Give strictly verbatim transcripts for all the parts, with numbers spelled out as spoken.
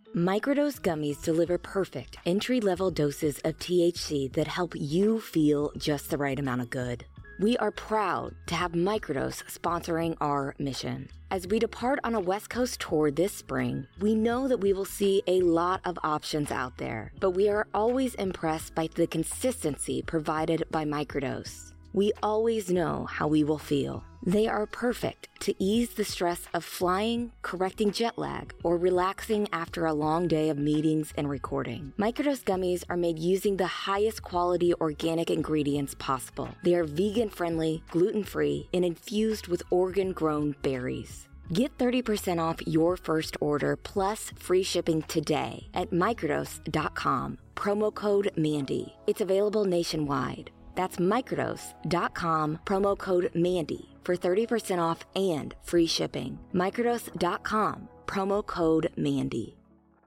Microdose gummies deliver perfect entry-level doses of T H C that help you feel just the right amount of good. We are proud to have Microdose sponsoring our mission. As we depart on a West Coast tour this spring, we know that we will see a lot of options out there, but we are always impressed by the consistency provided by Microdose. We always know how we will feel. They are perfect to ease the stress of flying, correcting jet lag, or relaxing after a long day of meetings and recording. Microdose gummies are made using the highest quality organic ingredients possible. They are vegan-friendly, gluten-free, and infused with Oregon-grown berries. Get thirty percent off your first order plus free shipping today at microdose dot com. Promo code Mandy. It's available nationwide. That's microdose dot com, promo code Mandy for thirty percent off and free shipping. microdose dot com, promo code Mandy.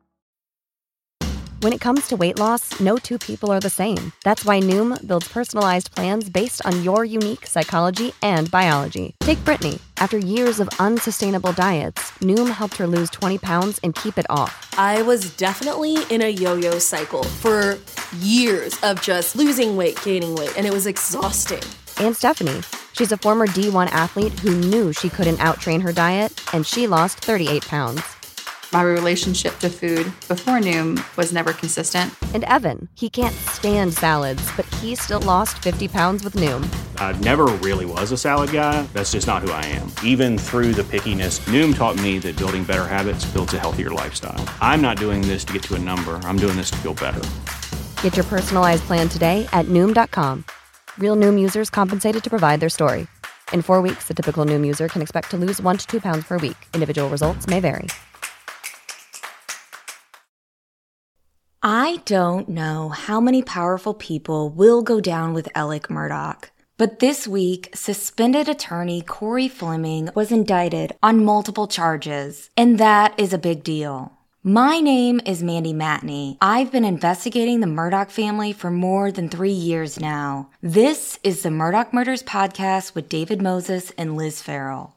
When it comes to weight loss, no two people are the same. That's why Noom builds personalized plans based on your unique psychology and biology. Take Brittany. After years of unsustainable diets, Noom helped her lose twenty pounds and keep it off. I was definitely in a yo-yo cycle for years of just losing weight, gaining weight, and it was exhausting. And Stephanie. She's a former D one athlete who knew she couldn't outtrain her diet, and she lost thirty-eight pounds. My relationship to food before Noom was never consistent. And Evan, he can't stand salads, but he still lost fifty pounds with Noom. I never really was a salad guy. That's just not who I am. Even through the pickiness, Noom taught me that building better habits builds a healthier lifestyle. I'm not doing this to get to a number. I'm doing this to feel better. Get your personalized plan today at Noom dot com. Real Noom users compensated to provide their story. In four weeks, the typical Noom user can expect to lose one to two pounds per week. Individual results may vary. I don't know how many powerful people will go down with Alec Murdaugh, but this week, suspended attorney Corey Fleming was indicted on multiple charges, and that is a big deal. My name is Mandy Matney. I've been investigating the Murdaugh family for more than three years now. This is the Murdaugh Murders Podcast with David Moses and Liz Farrell.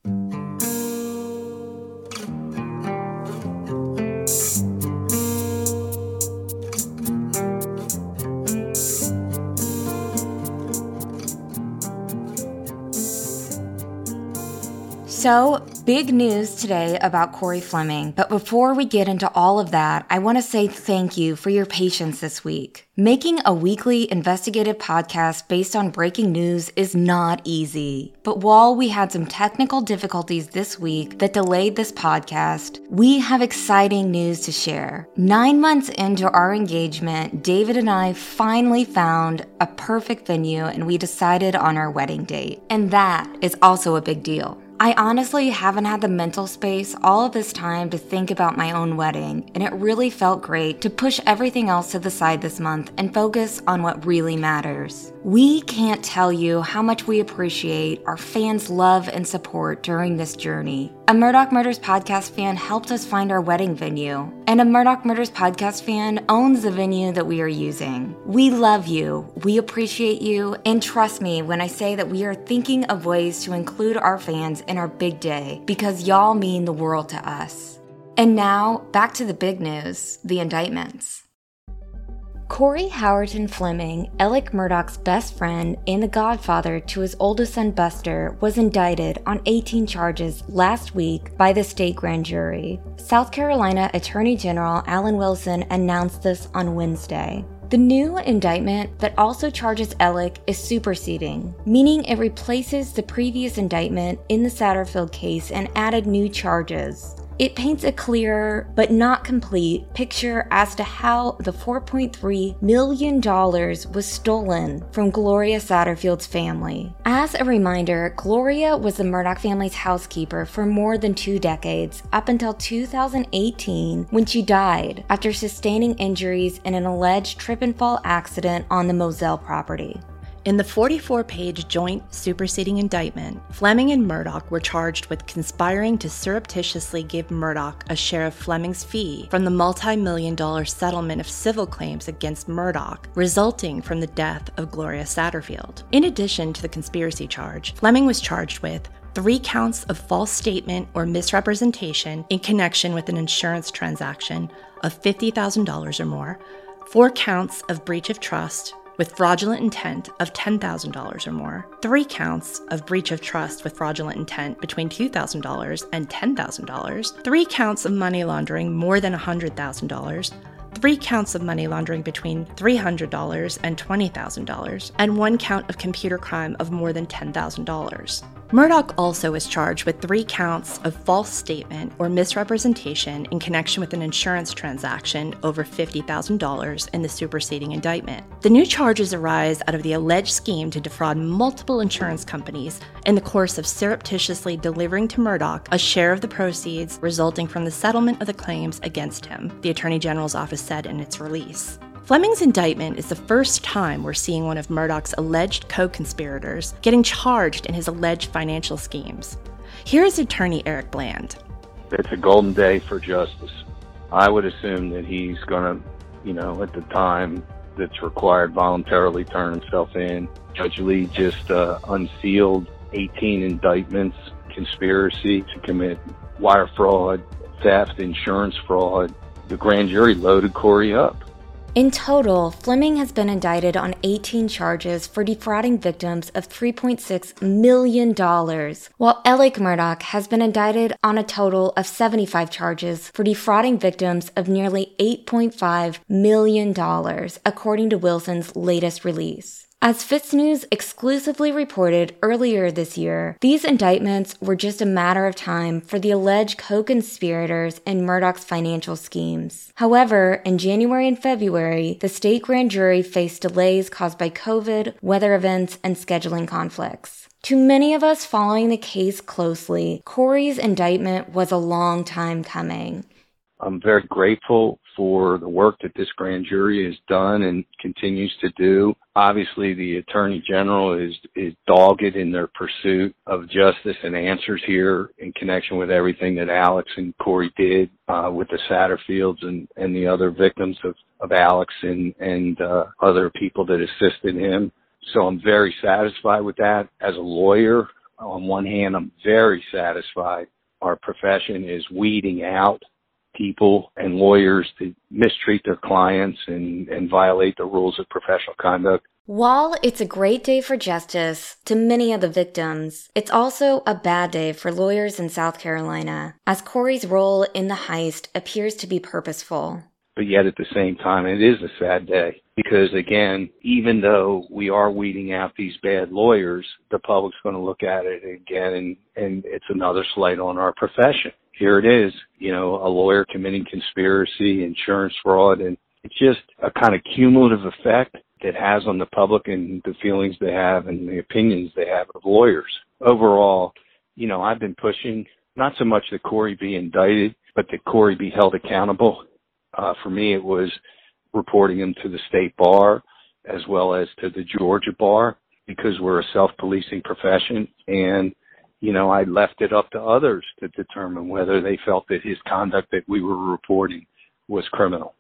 So, big news today about Corey Fleming, but before we get into all of that, I want to say thank you for your patience this week. Making a weekly investigative podcast based on breaking news is not easy, but while we had some technical difficulties this week that delayed this podcast, we have exciting news to share. Nine months into our engagement, David and I finally found a perfect venue and we decided on our wedding date, and that is also a big deal. I honestly haven't had the mental space all of this time to think about my own wedding, and it really felt great to push everything else to the side this month and focus on what really matters. We can't tell you how much we appreciate our fans' love and support during this journey. A Murdaugh Murders Podcast fan helped us find our wedding venue, and a Murdaugh Murders Podcast fan owns the venue that we are using. We love you, we appreciate you, and trust me when I say that we are thinking of ways to include our fans in our big day, because y'all mean the world to us. And now, back to the big news, the indictments. Corey Howerton Fleming, Alec Murdaugh's best friend and the godfather to his oldest son Buster, was indicted on eighteen charges last week by the state grand jury. South Carolina Attorney General Alan Wilson announced this on Wednesday. The new indictment that also charges Alec is superseding, meaning it replaces the previous indictment in the Satterfield case and added new charges. It paints a clearer, but not complete, picture as to how the four point three million dollars was stolen from Gloria Satterfield's family. As a reminder, Gloria was the Murdaugh family's housekeeper for more than two decades, up until two thousand eighteen, when she died after sustaining injuries in an alleged trip and fall accident on the Moselle property. In the forty-four page joint superseding indictment, Fleming and Murdaugh were charged with conspiring to surreptitiously give Murdaugh a share of Fleming's fee from the multi-million dollar settlement of civil claims against Murdaugh, resulting from the death of Gloria Satterfield. In addition to the conspiracy charge, Fleming was charged with three counts of false statement or misrepresentation in connection with an insurance transaction of fifty thousand dollars or more, four counts of breach of trust with fraudulent intent of ten thousand dollars or more, three counts of breach of trust with fraudulent intent between two thousand dollars and ten thousand dollars, three counts of money laundering more than one hundred thousand dollars, three counts of money laundering between three hundred dollars and twenty thousand dollars, and one count of computer crime of more than ten thousand dollars. Murdaugh also is charged with three counts of false statement or misrepresentation in connection with an insurance transaction over fifty thousand dollars in the superseding indictment. The new charges arise out of the alleged scheme to defraud multiple insurance companies in the course of surreptitiously delivering to Murdaugh a share of the proceeds resulting from the settlement of the claims against him, the Attorney General's office said in its release. Fleming's indictment is the first time we're seeing one of Murdaugh's alleged co-conspirators getting charged in his alleged financial schemes. Here's attorney Eric Bland. It's a golden day for justice. I would assume that he's going to, you know, at the time that's required, voluntarily turn himself in. Judge Lee just uh, unsealed eighteen indictments, conspiracy to commit wire fraud, theft, insurance fraud. The grand jury loaded Corey up. In total, Fleming has been indicted on eighteen charges for defrauding victims of three point six million dollars, while Alec Murdaugh has been indicted on a total of seventy-five charges for defrauding victims of nearly eight point five million dollars, according to Wilson's latest release. As FITSNews exclusively reported earlier this year, these indictments were just a matter of time for the alleged co-conspirators in Murdaugh's financial schemes. However, in January and February, the state grand jury faced delays caused by COVID, weather events, and scheduling conflicts. To many of us following the case closely, Corey's indictment was a long time coming. I'm very grateful for the work that this grand jury has done and continues to do. Obviously, the Attorney General is, is dogged in their pursuit of justice and answers here in connection with everything that Alex and Corey did uh, with the Satterfields and, and the other victims of, of Alex and, and uh, other people that assisted him. So I'm very satisfied with that. As a lawyer, on one hand, I'm very satisfied. Our profession is weeding out people and lawyers that mistreat their clients and, and violate the rules of professional conduct. While it's a great day for justice to many of the victims, it's also a bad day for lawyers in South Carolina, as Corey's role in the heist appears to be purposeful. But yet at the same time, it is a sad day because, again, even though we are weeding out these bad lawyers, the public's going to look at it again, and, and it's another slight on our profession. Here it is, you know, a lawyer committing conspiracy, insurance fraud, and it's just a kind of cumulative effect that has on the public and the feelings they have and the opinions they have of lawyers. Overall, you know, I've been pushing not so much that Corey be indicted, but that Corey be held accountable. Uh, for me, it was reporting him to the state bar as well as to the Georgia bar because we're a self-policing profession, and you know, I left it up to others to determine whether they felt that his conduct that we were reporting was criminal.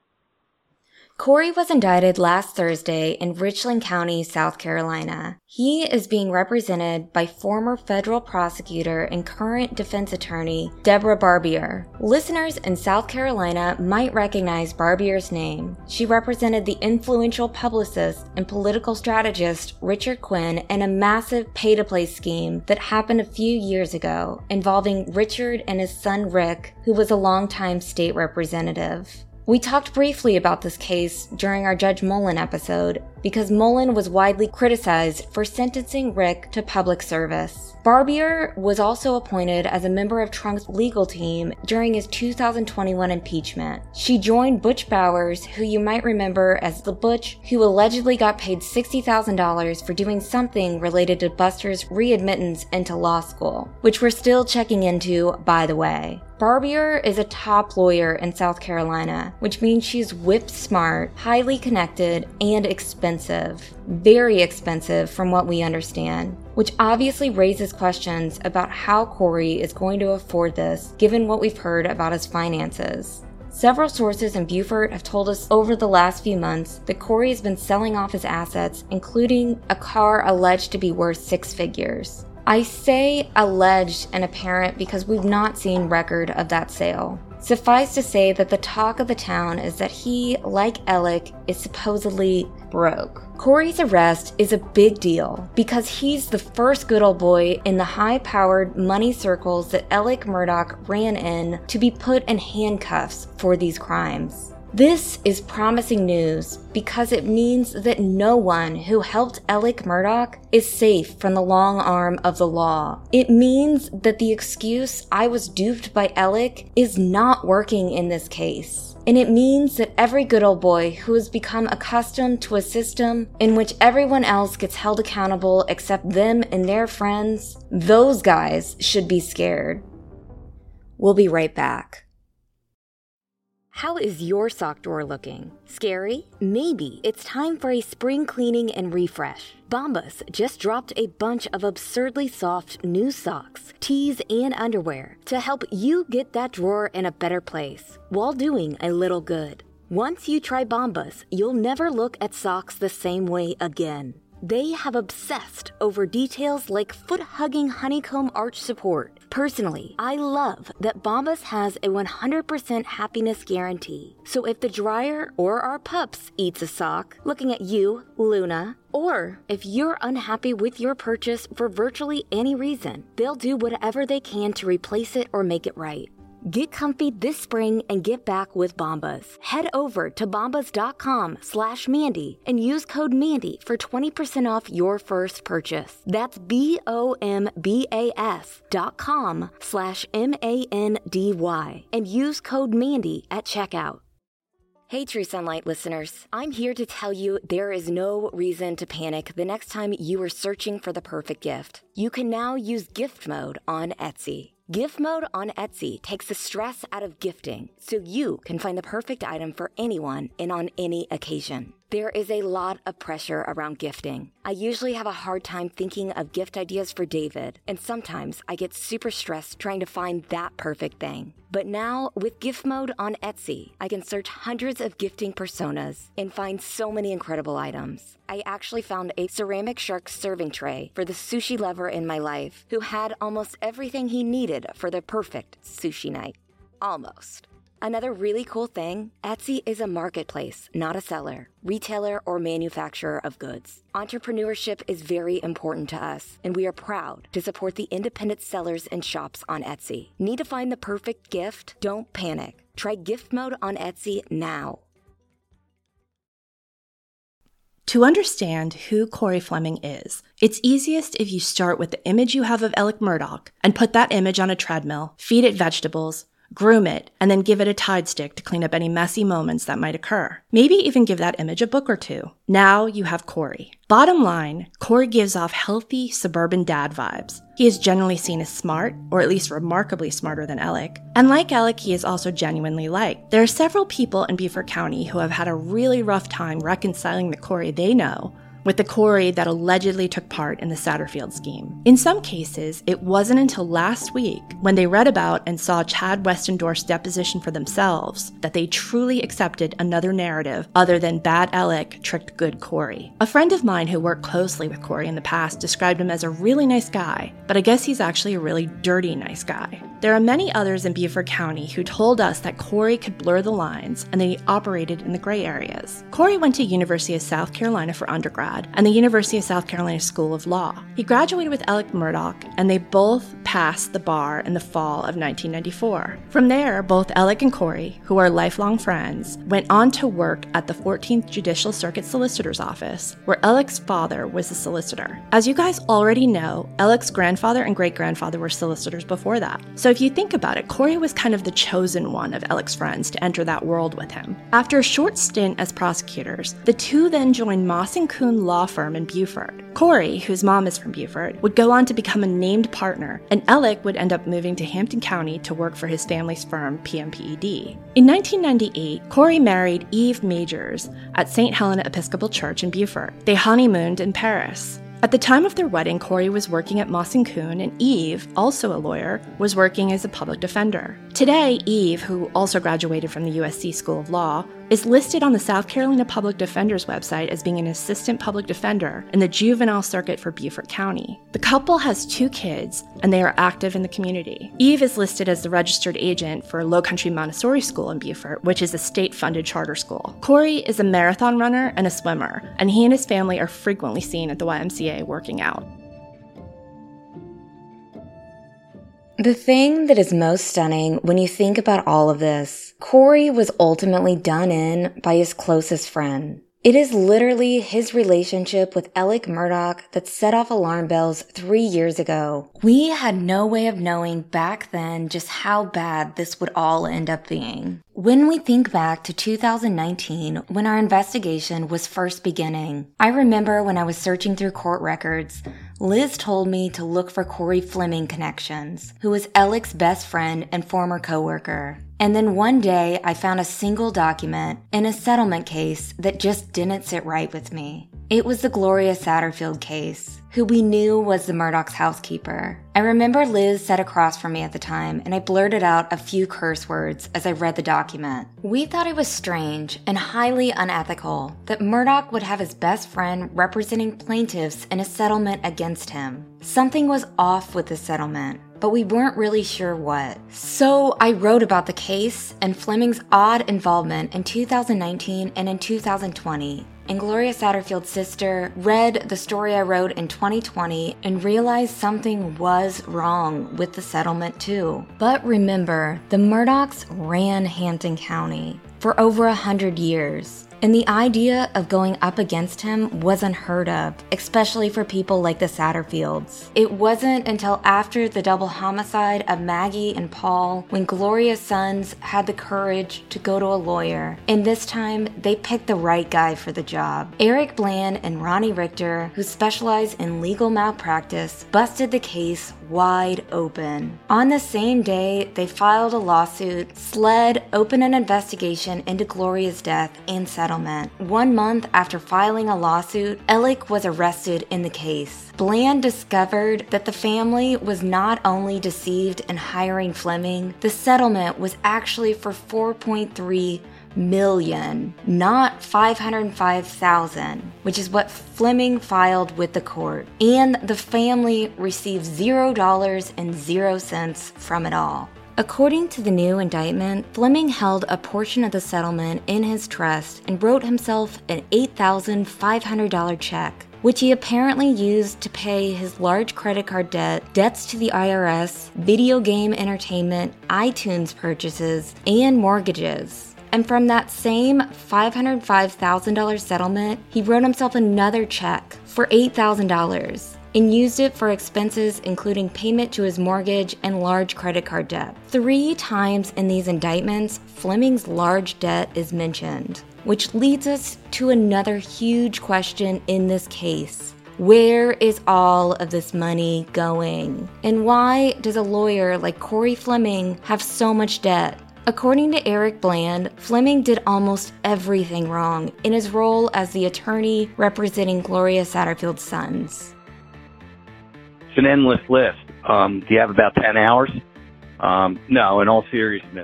Corey was indicted last Thursday in Richland County, South Carolina. He is being represented by former federal prosecutor and current defense attorney Deborah Barbier. Listeners in South Carolina might recognize Barbier's name. She represented the influential publicist and political strategist Richard Quinn in a massive pay-to-play scheme that happened a few years ago involving Richard and his son Rick, who was a longtime state representative. We talked briefly about this case during our Judge Mullen episode because Mullen was widely criticized for sentencing Rick to public service. Barbier was also appointed as a member of Trump's legal team during his two thousand twenty-one impeachment. She joined Butch Bowers, who you might remember as the Butch who allegedly got paid sixty thousand dollars for doing something related to Buster's readmittance into law school, which we're still checking into, by the way. Barbier is a top lawyer in South Carolina, which means she's whip smart, highly connected, and expensive. Very expensive from what we understand, which obviously raises questions about how Corey is going to afford this, given what we've heard about his finances. Several sources in Beaufort have told us over the last few months that Corey has been selling off his assets, including a car alleged to be worth six figures. I say alleged and apparent because we've not seen record of that sale. Suffice to say that the talk of the town is that he, like Alec, is supposedly broke. Corey's arrest is a big deal because he's the first good old boy in the high-powered money circles that Alec Murdaugh ran in to be put in handcuffs for these crimes. This is promising news because it means that no one who helped Alec Murdaugh is safe from the long arm of the law. It means that the excuse "I was duped by Alec" is not working in this case. And it means that every good old boy who has become accustomed to a system in which everyone else gets held accountable except them and their friends, those guys should be scared. We'll be right back. How is your sock drawer looking? Scary? Maybe it's time for a spring cleaning and refresh. Bombas just dropped a bunch of absurdly soft new socks, tees, and underwear to help you get that drawer in a better place while doing a little good. Once you try Bombas, you'll never look at socks the same way again. They have obsessed over details like foot-hugging honeycomb arch support. Personally, I love that Bombas has a one hundred percent happiness guarantee. So if the dryer or our pups eats a sock, looking at you, Luna, or if you're unhappy with your purchase for virtually any reason, they'll do whatever they can to replace it or make it right. Get comfy this spring and get back with Bombas. Head over to bombas.com slash Mandy and use code Mandy for twenty percent off your first purchase. That's B-O-M-B-A-S dot com slash M-A-N-D-Y and use code Mandy at checkout. Hey, True Sunlight listeners. I'm here to tell you there is no reason to panic the next time you are searching for the perfect gift. You can now use gift mode on Etsy. Gift mode on Etsy takes the stress out of gifting so you can find the perfect item for anyone and on any occasion. There is a lot of pressure around gifting. I usually have a hard time thinking of gift ideas for David, and sometimes I get super stressed trying to find that perfect thing. But now, with gift mode on Etsy, I can search hundreds of gifting personas and find so many incredible items. I actually found a ceramic shark serving tray for the sushi lover in my life who had almost everything he needed for the perfect sushi night. Almost. Another really cool thing, Etsy is a marketplace, not a seller, retailer, or manufacturer of goods. Entrepreneurship is very important to us, and we are proud to support the independent sellers and shops on Etsy. Need to find the perfect gift? Don't panic. Try gift mode on Etsy now. To understand who Corey Fleming is, it's easiest if you start with the image you have of Alec Murdaugh and put that image on a treadmill, feed it vegetables, groom it, and then give it a Tide stick to clean up any messy moments that might occur. Maybe even give that image a book or two. Now you have Corey. Bottom line, Corey gives off healthy suburban dad vibes. He is generally seen as smart, or at least remarkably smarter than Alec. And like Alec, he is also genuinely liked. There are several people in Beaufort County who have had a really rough time reconciling the Corey they know with the Corey that allegedly took part in the Satterfield scheme. In some cases, it wasn't until last week, when they read about and saw Chad Westendorf's deposition for themselves, that they truly accepted another narrative other than bad Alec tricked good Corey. A friend of mine who worked closely with Corey in the past described him as a really nice guy, but I guess he's actually a really dirty nice guy. There are many others in Beaufort County who told us that Corey could blur the lines and that he operated in the gray areas. Corey went to University of South Carolina for undergrad and the University of South Carolina School of Law. He graduated with Alec Murdaugh, and they both passed the bar in the fall of nineteen ninety-four. From there, both Alec and Corey, who are lifelong friends, went on to work at the fourteenth Judicial Circuit Solicitor's Office, where Alec's father was a solicitor. As you guys already know, Alec's grandfather and great-grandfather were solicitors before that. So if you think about it, Corey was kind of the chosen one of Alec's friends to enter that world with him. After a short stint as prosecutors, the two then joined Moss and Kuhn Law Firm in Beaufort. Corey, whose mom is from Beaufort, would go on to become a named partner, and Alec would end up moving to Hampton County to work for his family's firm, P M P E D. In nineteen ninety-eight, Corey married Eve Majors at Saint Helena Episcopal Church in Beaufort. They honeymooned in Paris. At the time of their wedding, Corey was working at Moss and Kuhn, and Eve, also a lawyer, was working as a public defender. Today, Eve, who also graduated from the U S C School of Law, is listed on the South Carolina Public Defender's website as being an assistant public defender in the juvenile circuit for Beaufort County. The couple has two kids, and they are active in the community. Eve is listed as the registered agent for Low Country Montessori School in Beaufort, which is a state-funded charter school. Corey is a marathon runner and a swimmer, and he and his family are frequently seen at the Y M C A working out. The thing that is most stunning when you think about all of this, Corey was ultimately done in by his closest friend. It is literally his relationship with Alec Murdaugh that set off alarm bells three years ago. We had no way of knowing back then just how bad this would all end up being. When we think back to two thousand nineteen, when our investigation was first beginning, I remember when I was searching through court records, Liz told me to look for Corey Fleming connections, who was Alec's best friend and former coworker. And then one day, I found a single document in a settlement case that just didn't sit right with me. It was the Gloria Satterfield case, who we knew was the Murdaugh's housekeeper. I remember Liz sat across from me at the time, and I blurted out a few curse words as I read the document. We thought it was strange and highly unethical that Murdaugh would have his best friend representing plaintiffs in a settlement against him. Something was off with the settlement, but we weren't really sure what. So I wrote about the case and Fleming's odd involvement in two thousand nineteen and in two thousand twenty. And Gloria Satterfield's sister read the story I wrote in twenty twenty and realized something was wrong with the settlement too. But remember, the Murdaughs ran Hampton County for over a hundred years. And the idea of going up against him was unheard of, especially for people like the Satterfields. It wasn't until after the double homicide of Maggie and Paul when Gloria's sons had the courage to go to a lawyer. And this time, they picked the right guy for the job. Eric Bland and Ronnie Richter, who specialize in legal malpractice, busted the case wide open. On the same day, they filed a lawsuit, SLED opened an investigation into Gloria's death and settlement. One month after filing a lawsuit, Alec was arrested in the case. Bland discovered that the family was not only deceived in hiring Fleming, the settlement was actually for four point three million dollars, not five hundred five thousand dollars, which is what Fleming filed with the court. And the family received zero dollars and zero cents from it all. According to the new indictment, Fleming held a portion of the settlement in his trust and wrote himself an eight thousand five hundred dollars check, which he apparently used to pay his large credit card debt, debts to the I R S, video game entertainment, iTunes purchases, and mortgages. And from that same five hundred five thousand dollars settlement, he wrote himself another check for eight thousand dollars. And used it for expenses including payment to his mortgage and large credit card debt. Three times in these indictments, Fleming's large debt is mentioned, which leads us to another huge question in this case. Where is all of this money going? And why does a lawyer like Corey Fleming have so much debt? According to Eric Bland, Fleming did almost everything wrong in his role as the attorney representing Gloria Satterfield's sons. It's an endless list. Um, do you have about ten hours? Um, no, in all seriousness.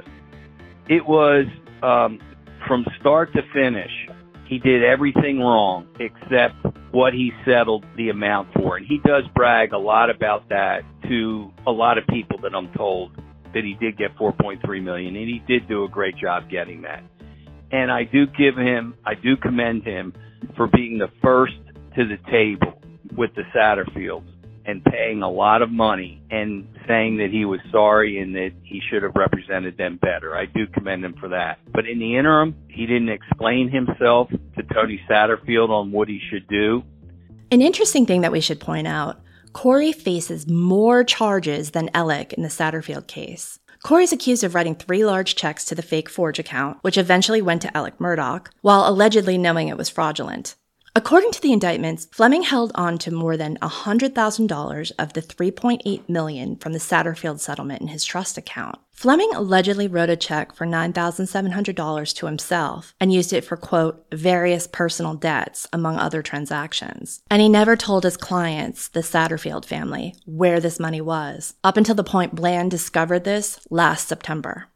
It was um, from start to finish. He did everything wrong except what he settled the amount for. And he does brag a lot about that to a lot of people that I'm told, that he did get four point three million dollars, and he did do a great job getting that. And I do give him, I do commend him for being the first to the table with the Satterfields and paying a lot of money and saying that he was sorry and that he should have represented them better. I do commend him for that. But in the interim, he didn't explain himself to Tony Satterfield on what he should do. An interesting thing that we should point out, Corey faces more charges than Alec in the Satterfield case. Corey's accused of writing three large checks to the fake Forge account, which eventually went to Alec Murdaugh, while allegedly knowing it was fraudulent. According to the indictments, Fleming held on to more than one hundred thousand dollars of the three point eight million dollars from the Satterfield settlement in his trust account. Fleming allegedly wrote a check for nine thousand seven hundred dollars to himself and used it for, quote, various personal debts, among other transactions. And he never told his clients, the Satterfield family, where this money was, up until the point Bland discovered this last September.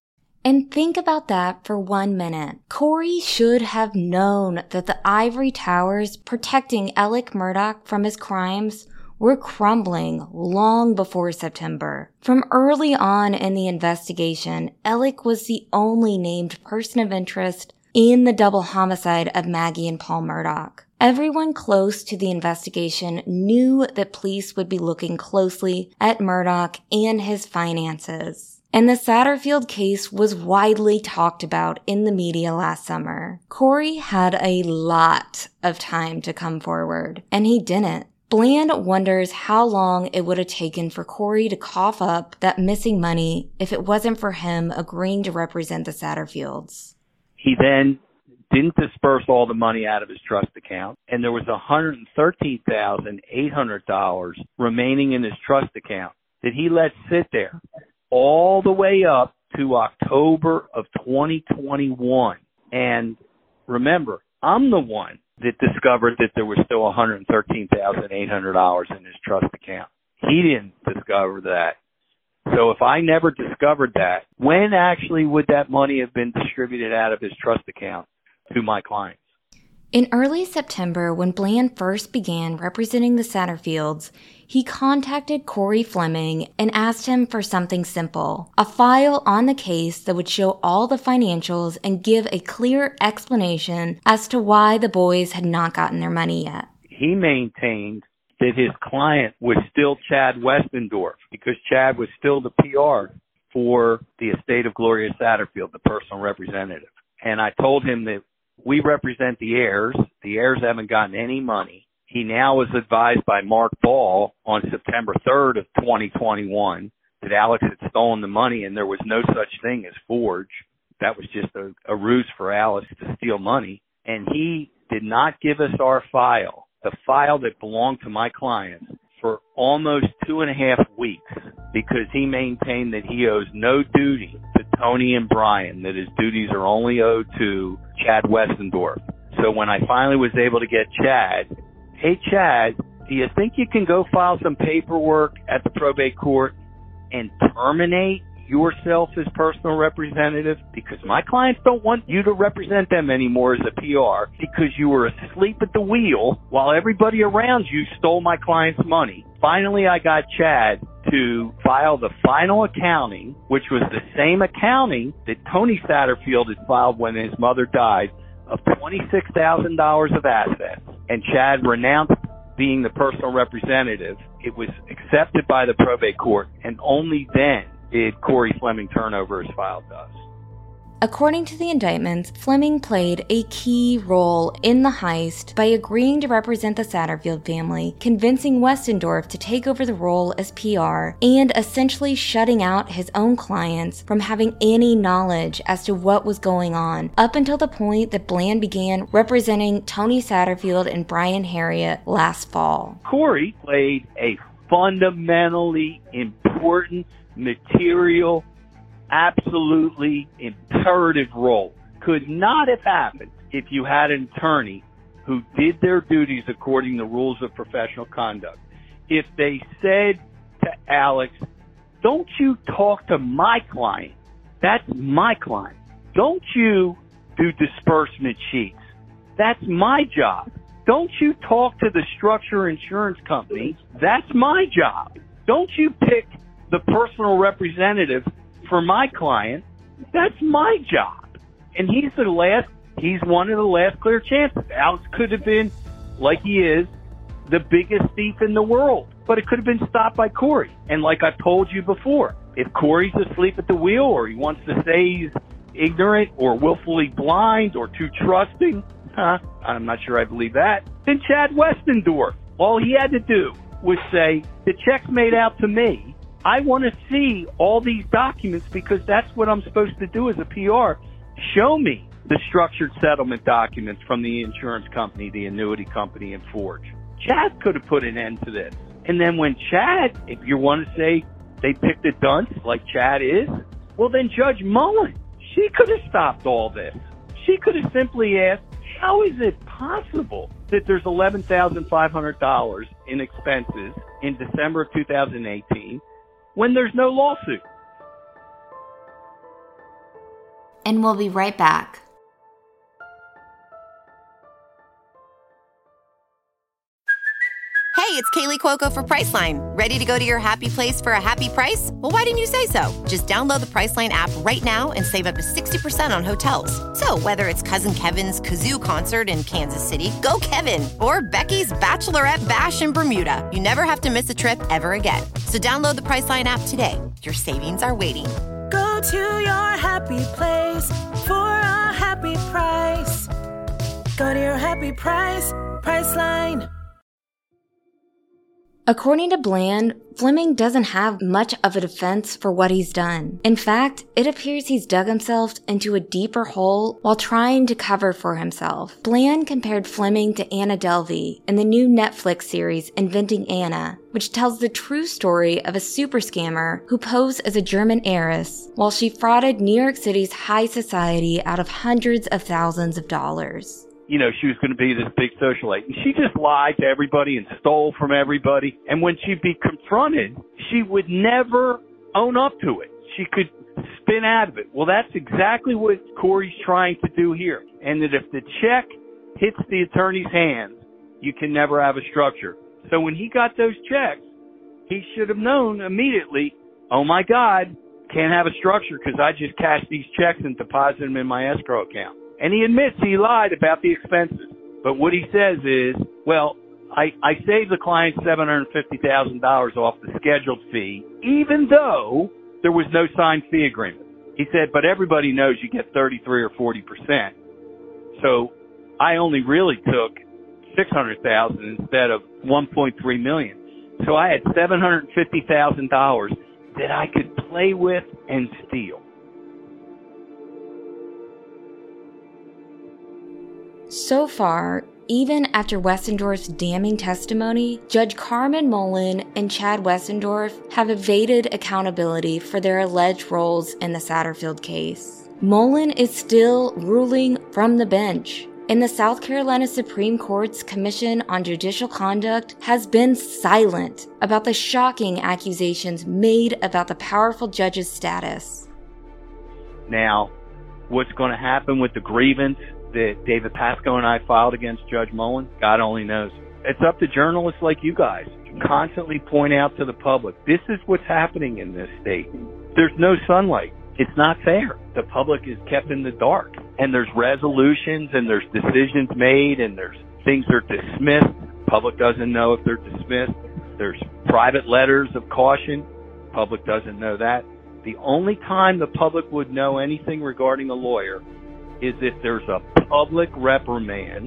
And think about that for one minute. Corey should have known that the ivory towers protecting Alec Murdaugh from his crimes were crumbling long before September. From early on in the investigation, Alec was the only named person of interest in the double homicide of Maggie and Paul Murdaugh. Everyone close to the investigation knew that police would be looking closely at Murdaugh and his finances. And the Satterfield case was widely talked about in the media last summer. Corey had a lot of time to come forward, and he didn't. Bland wonders how long it would have taken for Corey to cough up that missing money if it wasn't for him agreeing to represent the Satterfields. He then didn't disperse all the money out of his trust account, and there was one hundred thirteen thousand eight hundred dollars remaining in his trust account that he let sit there all the way up to October of twenty twenty-one. And remember, I'm the one that discovered that there was still one hundred thirteen thousand eight hundred dollars in his trust account. He didn't discover that. So if I never discovered that, when actually would that money have been distributed out of his trust account to my clients? In early September, when Bland first began representing the Satterfields, he contacted Corey Fleming and asked him for something simple, a file on the case that would show all the financials and give a clear explanation as to why the boys had not gotten their money yet. He maintained that his client was still Chad Westendorf because Chad was still the P R for the estate of Gloria Satterfield, the personal representative. And I told him that we represent the heirs. The heirs haven't gotten any money. He now was advised by Mark Ball on September third of twenty twenty-one that Alex had stolen the money and there was no such thing as forge. That was just a, a ruse for Alex to steal money. And he did not give us our file, the file that belonged to my clients, for almost two and a half weeks because he maintained that he owes no duty to Tony and Brian, that his duties are only owed to Chad Westendorf. So when I finally was able to get Chad, hey, Chad, do you think you can go file some paperwork at the probate court and terminate yourself as personal representative? Because my clients don't want you to represent them anymore as a P R because you were asleep at the wheel while everybody around you stole my client's money. Finally, I got Chad to file the final accounting, which was the same accounting that Tony Satterfield had filed when his mother died, of twenty-six thousand dollars of assets. And Chad renounced being the personal representative. It was accepted by the probate court, and only then did Corey Fleming turn over his file to us. According to the indictments, Fleming played a key role in the heist by agreeing to represent the Satterfield family, convincing Westendorf to take over the role as P R, and essentially shutting out his own clients from having any knowledge as to what was going on, up until the point that Bland began representing Tony Satterfield and Brian Harriet last fall. Corey played a fundamentally important, material, absolutely imperative role. Could not have happened if you had an attorney who did their duties according to rules of professional conduct. If they said to Alex, don't you talk to my client, that's my client. Don't you do disbursement sheets, that's my job. Don't you talk to the structure insurance company, that's my job. Don't you pick the personal representative for my client, that's my job. And he's the last, he's one of the last clear chances. Alex could have been, like he is, the biggest thief in the world, but it could have been stopped by Corey. And like I've told you before, if Corey's asleep at the wheel or he wants to say he's ignorant or willfully blind or too trusting, huh, I'm not sure I believe that, then Chad Westendorf, all he had to do was say, the check's made out to me. I want to see all these documents because that's what I'm supposed to do as a P R. Show me the structured settlement documents from the insurance company, the annuity company, and Forge. Chad could have put an end to this. And then when Chad, if you want to say they picked a dunce like Chad is, well then Judge Mullen, she could have stopped all this. She could have simply asked, how is it possible that there's eleven thousand five hundred dollars in expenses in December of two thousand eighteen when there's no lawsuit? And we'll be right back. Hey, it's Kaylee Cuoco for Priceline. Ready to go to your happy place for a happy price? Well, why didn't you say so? Just download the Priceline app right now and save up to sixty percent on hotels. So whether it's Cousin Kevin's Kazoo Concert in Kansas City, go Kevin, or Becky's Bachelorette Bash in Bermuda, you never have to miss a trip ever again. So download the Priceline app today. Your savings are waiting. Go to your happy place for a happy price. Go to your happy price, Priceline. According to Bland, Fleming doesn't have much of a defense for what he's done. In fact, it appears he's dug himself into a deeper hole while trying to cover for himself. Bland compared Fleming to Anna Delvey in the new Netflix series Inventing Anna, which tells the true story of a super scammer who posed as a German heiress while she frauded New York City's high society out of hundreds of thousands of dollars. You know, she was going to be this big socialite. And she just lied to everybody and stole from everybody. And when she'd be confronted, she would never own up to it. She could spin out of it. Well, that's exactly what Corey's trying to do here. And that if the check hits the attorney's hands, you can never have a structure. So when he got those checks, he should have known immediately, oh my God, can't have a structure because I just cashed these checks and deposited them in my escrow account. And he admits he lied about the expenses. But what he says is, well, I, I saved the client seven hundred fifty thousand dollars off the scheduled fee, even though there was no signed fee agreement. He said, but everybody knows you get thirty-three or forty percent. So I only really took six hundred thousand dollars instead of one point three million dollars. So I had seven hundred fifty thousand dollars that I could play with and steal. So far, even after Westendorf's damning testimony, Judge Carmen Mullen and Chad Westendorf have evaded accountability for their alleged roles in the Satterfield case. Mullen is still ruling from the bench, and the South Carolina Supreme Court's Commission on Judicial Conduct has been silent about the shocking accusations made about the powerful judge's status. Now, what's going to happen with the grievance that David Pasco and I filed against Judge Mullen, God only knows. It's up to journalists like you guys to constantly point out to the public, this is what's happening in this state. There's no sunlight. It's not fair. The public is kept in the dark. And there's resolutions and there's decisions made and there's things that are dismissed. Public doesn't know if they're dismissed. There's private letters of caution. Public doesn't know that. The only time the public would know anything regarding a lawyer is if there's a public reprimand,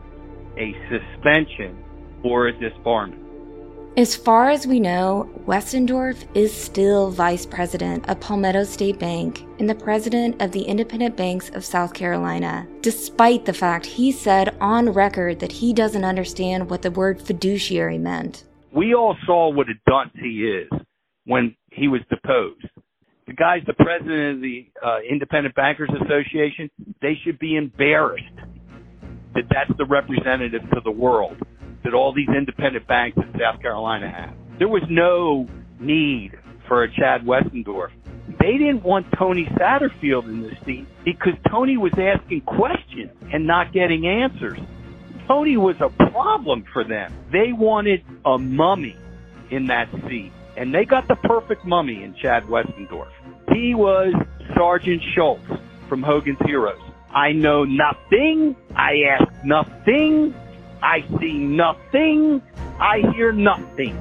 a suspension, or a disbarment. As far as we know, Westendorf is still vice president of Palmetto State Bank and the president of the Independent Banks of South Carolina, despite the fact he said on record that he doesn't understand what the word fiduciary meant. We all saw what a dunce he is when he was deposed. The guy's the president of the uh, Independent Bankers Association. They should be embarrassed that that's the representative to the world that all these independent banks in South Carolina have. There was no need for a Chad Westendorf. They didn't want Tony Satterfield in the seat because Tony was asking questions and not getting answers. Tony was a problem for them. They wanted a mummy in that seat. And they got the perfect mummy in Chad Westendorf. He was Sergeant Schultz from Hogan's Heroes. I know nothing. I ask nothing. I see nothing. I hear nothing.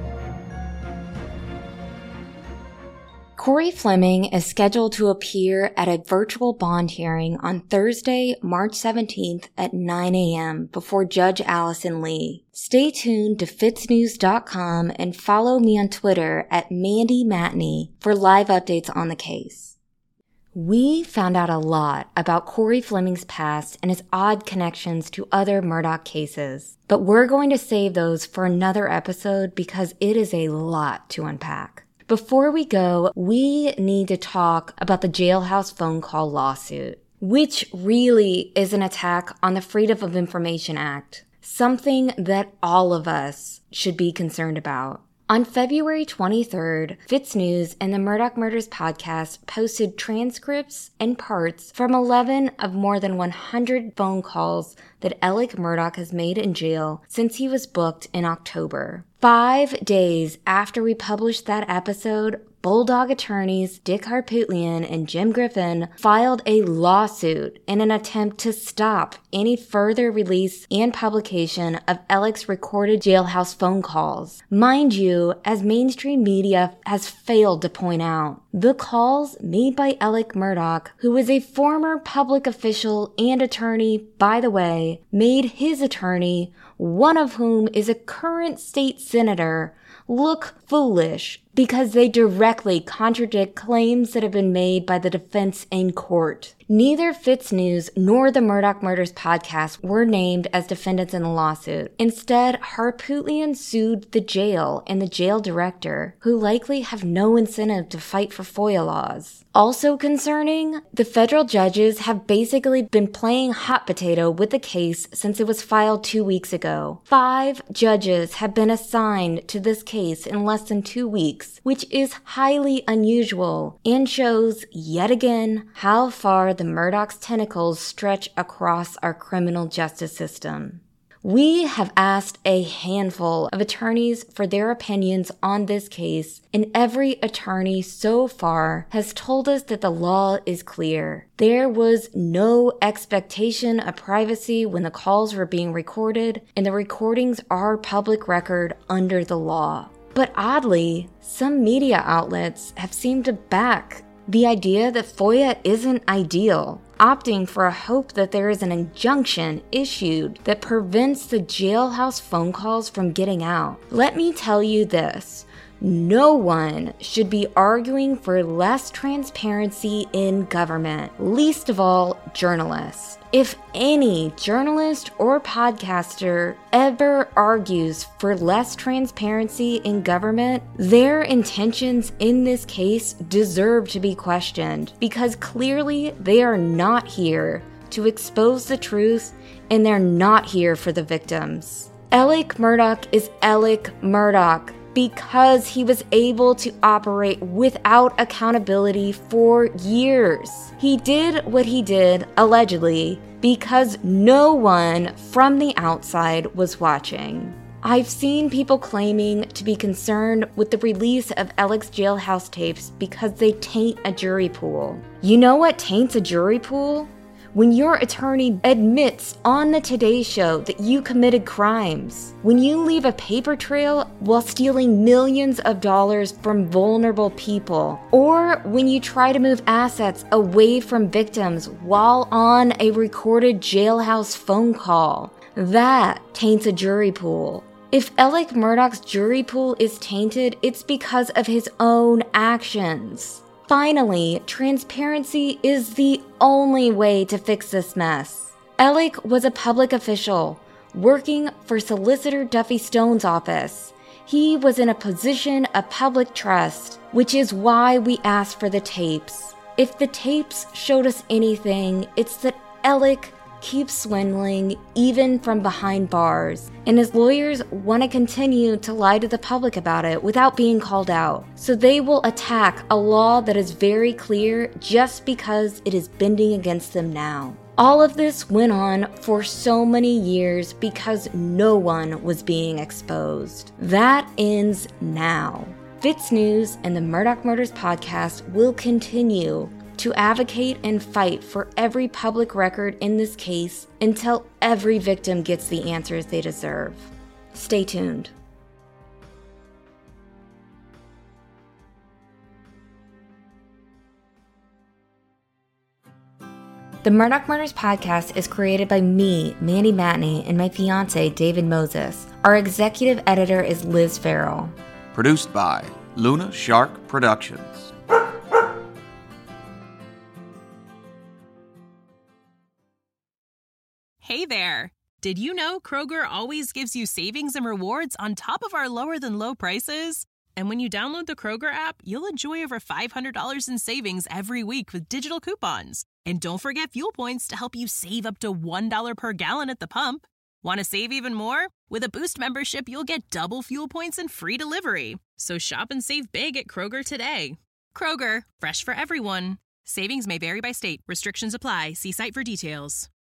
Corey Fleming is scheduled to appear at a virtual bond hearing on Thursday, March seventeenth at nine a.m. before Judge Allison Lee. Stay tuned to fitz news dot com and follow me on Twitter at Mandy Matney for live updates on the case. We found out a lot about Corey Fleming's past and his odd connections to other Murdaugh cases, but we're going to save those for another episode because it is a lot to unpack. Before we go, we need to talk about the Jailhouse phone call lawsuit, which really is an attack on the Freedom of Information Act, something that all of us should be concerned about. On February twenty-third, FitzNews and the Murdaugh Murders podcast posted transcripts and parts from eleven of more than one hundred phone calls that Alec Murdaugh has made in jail since he was booked in October. Five days after we published that episode, Bulldog attorneys Dick Harpootlian and Jim Griffin filed a lawsuit in an attempt to stop any further release and publication of Alec's recorded jailhouse phone calls. Mind you, as mainstream media has failed to point out, the calls made by Alec Murdaugh, who is a former public official and attorney, by the way, made his attorney, one of whom is a current state senator, look foolish because they directly contradict claims that have been made by the defense in court. Neither FitzNews nor the Murdaugh Murders podcast were named as defendants in the lawsuit. Instead, Harpootlian sued the jail and the jail director, who likely have no incentive to fight for FOIA laws. Also concerning, the federal judges have basically been playing hot potato with the case since it was filed two weeks ago. Five judges have been assigned to this case in less than two weeks, which is highly unusual and shows, yet again, how far the Murdaugh's tentacles stretch across our criminal justice system. We have asked a handful of attorneys for their opinions on this case, and every attorney so far has told us that the law is clear. There was no expectation of privacy when the calls were being recorded, and the recordings are public record under the law. But oddly, some media outlets have seemed to back the idea that FOIA isn't ideal, opting for a hope that there is an injunction issued that prevents the jailhouse phone calls from getting out. Let me tell you this. No one should be arguing for less transparency in government, least of all journalists. If any journalist or podcaster ever argues for less transparency in government, their intentions in this case deserve to be questioned, because clearly they are not here to expose the truth and they're not here for the victims. Alec Murdaugh is Alec Murdaugh because he was able to operate without accountability for years. He did what he did, allegedly, because no one from the outside was watching. I've seen people claiming to be concerned with the release of Alec's jailhouse tapes because they taint a jury pool. You know what taints a jury pool? When your attorney admits on the Today Show that you committed crimes. When you leave a paper trail while stealing millions of dollars from vulnerable people. Or when you try to move assets away from victims while on a recorded jailhouse phone call. That taints a jury pool. If Alec Murdaugh's jury pool is tainted, it's because of his own actions. Finally, transparency is the only way to fix this mess. Alec was a public official working for Solicitor Duffy Stone's office. He was in a position of public trust, which is why we asked for the tapes. If the tapes showed us anything, it's that Alec keeps swindling even from behind bars, and his lawyers want to continue to lie to the public about it without being called out. So they will attack a law that is very clear just because it is bending against them now. All of this went on for so many years because no one was being exposed. That ends now. FitzNews and the Murdaugh Murders podcast will continue to advocate and fight for every public record in this case until every victim gets the answers they deserve. Stay tuned. The Murdaugh Murders podcast is created by me, Mandy Matney, and my fiance, David Moses. Our executive editor is Liz Farrell. Produced by Luna Shark Productions. Hey there! Did you know Kroger always gives you savings and rewards on top of our lower-than-low prices? And when you download the Kroger app, you'll enjoy over five hundred dollars in savings every week with digital coupons. And don't forget fuel points to help you save up to one dollar per gallon at the pump. Want to save even more? With a Boost membership, you'll get double fuel points and free delivery. So shop and save big at Kroger today. Kroger, fresh for everyone. Savings may vary by state. Restrictions apply. See site for details.